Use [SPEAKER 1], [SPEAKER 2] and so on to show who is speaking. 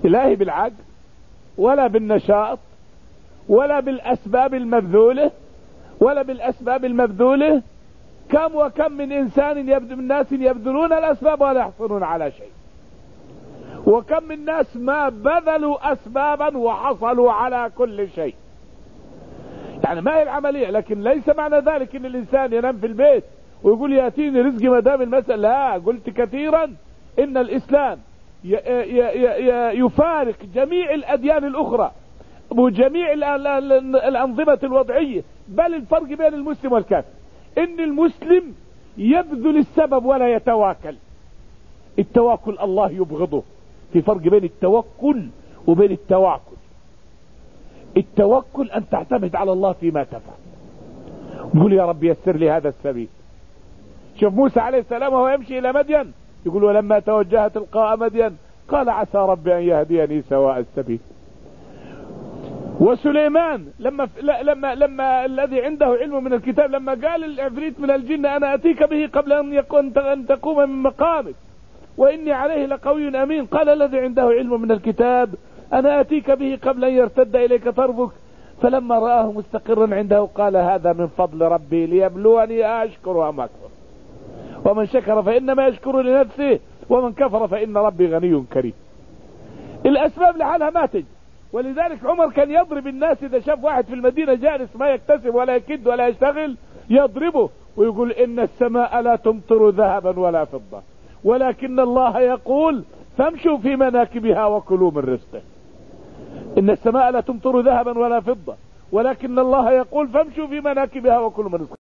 [SPEAKER 1] لا بالعقل ولا بالنشاط ولا بالأسباب المبذولة. كم وكم من ناس يبذلون الأسباب ولا يحصلون على شيء، وكم من ناس ما بذلوا أسبابا وحصلوا على كل شيء. يعني ما هي العملية، لكن ليس معنى ذلك ان الانسان ينام في البيت ويقول يأتيني رزقي ما دام المسألة. لا، قلت كثيرا ان الاسلام يفارق جميع الاديان الاخرى وجميع الانظمة الوضعية، بل الفرق بين المسلم والكافر ان المسلم يبذل السبب ولا يتواكل. التواكل الله يبغضه. في فرق بين التوكل وبين التواكل. التوكل ان تعتمد على الله فيما تفعل، قل يا رب يسر لي هذا السبيل. شوف موسى عليه السلام وهو يمشي الى مدين يقول ولما توجه تلقاء مدين قال عسى ربي ان يهديني سواء السبيل. وسليمان لما الذي عنده علم من الكتاب لما قال العفريت من الجن انا اتيك به قبل ان تقوم من مقامك واني عليه لقوي امين، قال الذي عنده علم من الكتاب انا اتيك به قبل ان يرتد اليك طرفك فلما رآه مستقرا عنده قال هذا من فضل ربي ليبلوني أشكر أم أكفر، ومن شكر فإنما يشكر لنفسه ومن كفر فإن ربي غني كريم. الأسباب لحالها ما تجي. ولذلك عمر كان يضرب الناس إذا شاف واحد في المدينة جالس ما يكتسب ولا يكد ولا يشتغل يضربه ويقول إن السماء لا تمطر ذهبا ولا فضة ولكن الله يقول فامشوا في مناكبها وكلوا من رزقه. إن السماء لا تمطر ذهبا ولا فضة ولكن الله يقول فامشوا في مناكبها وكلوا من رزقه.